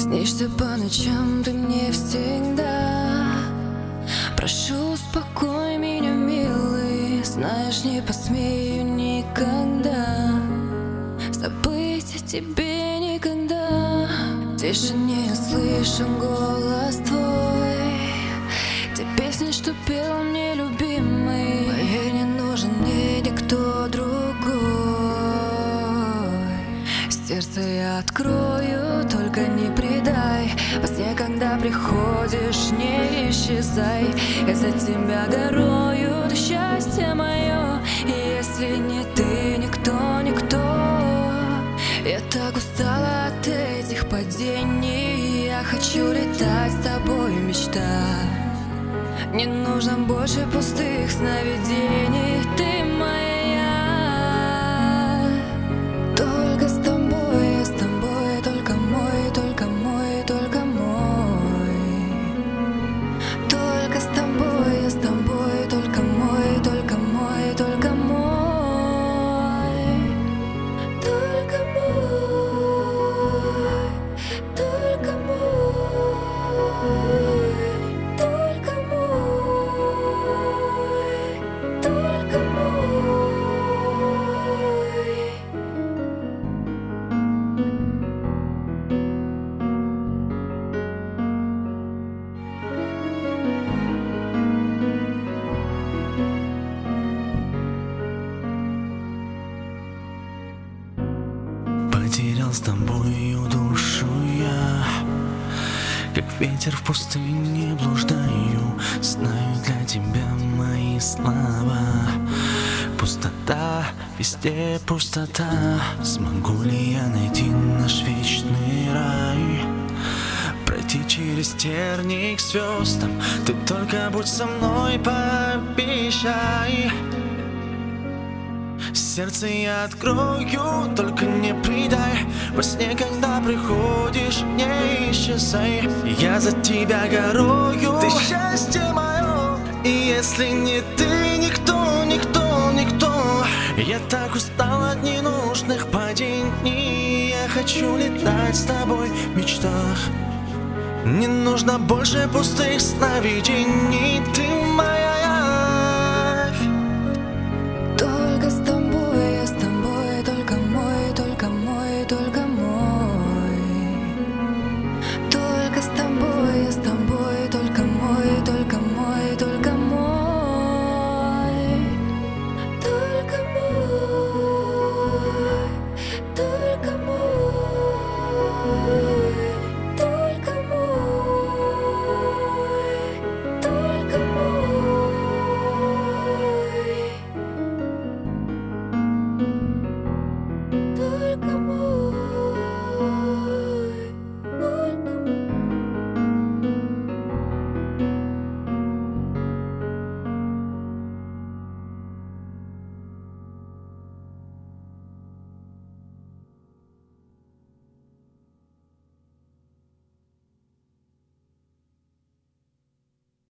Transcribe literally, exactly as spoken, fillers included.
Снишься по ночам ты мне всегда. Прошу, успокой меня, милый. Знаешь, не посмею никогда забыть о тебе никогда. В тишине я слышу голос твой, те песни, что пел мне любимый. Поверь, не нужен мне никто другой. Сердце я открою, только не предай. Во сне, когда приходишь, не исчезай. Я за тебя горою, ты счастье мое. И если не ты, никто, никто. Я так устала от этих падений. Я хочу летать с тобой, мечта. Не нужно больше пустых сновидений. Ты моя. Только с тобой, я с тобой. Только мой, только мой, только мой. Только с тобой, я с тобой. Только мой, только мой, только мой. Только мой. Только мой. Потерял с тобою душу я, как ветер в пустыне блуждаю. Знаю, для тебя мои слова. Пустота, везде пустота. Смогу ли я найти наш вечный рай? Пройти через тернии к звездам. Ты только будь со мной, пообещай. Сердце я открою, только не предай. Во сне, когда приходишь, не исчезай. Я за тебя горою, ты счастье мое. И если не ты, никто, никто, никто. Я так устал от ненужных падений. Я хочу летать с тобой в мечтах. Не нужно больше пустых сновидений. Ты моя.